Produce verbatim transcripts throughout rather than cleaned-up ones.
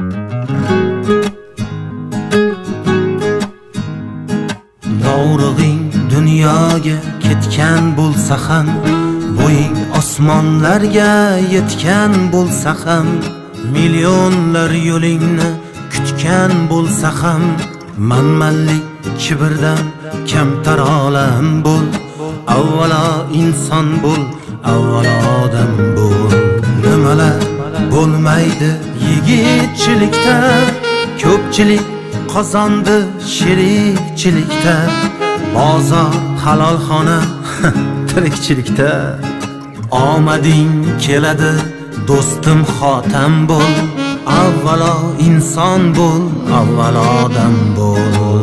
Dovrug'ing dunyoga ketgan bo'lsa ham, bo'ying osmonlarga yetgan bo'lsa ham, millionlar yo'lingni kutgan bo'lsa ham, manmanlik kibrdan kamtar olam bo'l. Avvalo inson bo'l, avvalo odam bo'l. Nimalar bo'lmaydi yigitchilikda, ko'pchilik qozondi sherikchilikda, bozor halolxona tirikchilikda. Omading keladi do'stim, xotam bo'l. Avvalo inson bo'l, avvalo odam bo'l.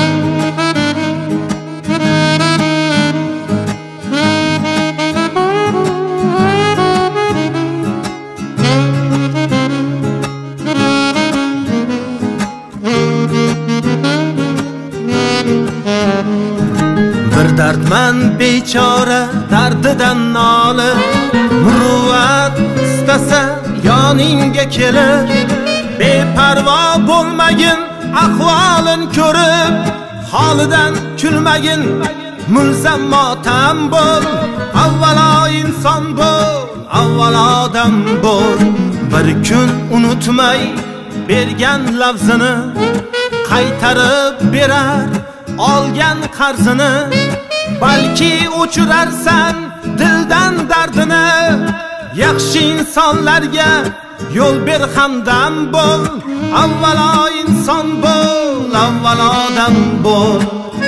Bir dardman bechora dardidan nolib, muruvvat istasa yoningga kelir. Beparvo bo'lmagin ahvolin ko'rib, holidan kulmagin mulzam motam bo'l. Avvalo inson bo'l, avvalo odam bo'l. Bir kun unutmay bergan lafzini qaytarib berar olgan qarzini. Balki o'chirarsan dildan dardini. Yaxshi insonlarga yo'l ber, hamdam bo'l. Avvalo inson bo'l, avvalo odam bo'l.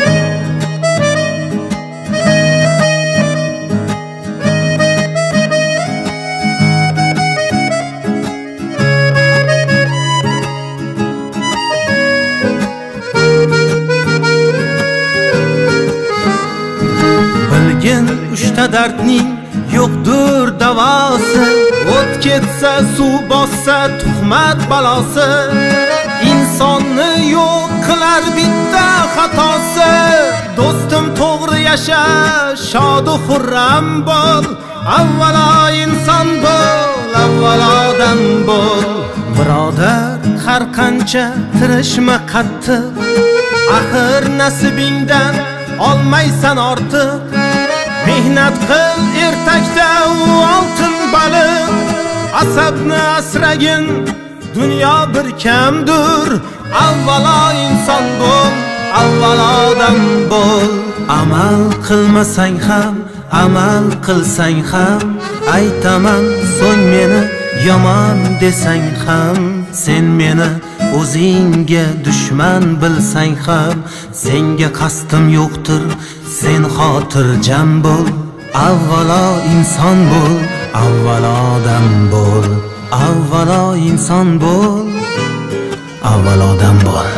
Bilgin uchta dardning yo'qdir davosi. O't ketsa, suv bossa tuhmat balosi. Insonni yo'q qilar bitta xatosi. Do'stim to'g'ri yasha, shod u xurram bo'l. Avvalo inson bo'l, avvalo odam bo'l. Birodar, har qancha tirishma qattiq, axir nasibingdan olmaysan ortiq. Mehnat qil ertakda u oltin baliq. Asabni asragin, dunyo bir kamdir. Avvalo inson bo'l, avvalo odam bo'l. Amal qilmasang ham, amal qilsang ham, aytaman so'ng meni yomon desang ham. Sen meni o'zingga dushman bilsang ham, senga qasdim yo'qdir, sen xotirjam bo'l. Avvalo inson bo'l, avvalo odam bo'l. Avvalo inson bo'l, avvalo odam bo'l.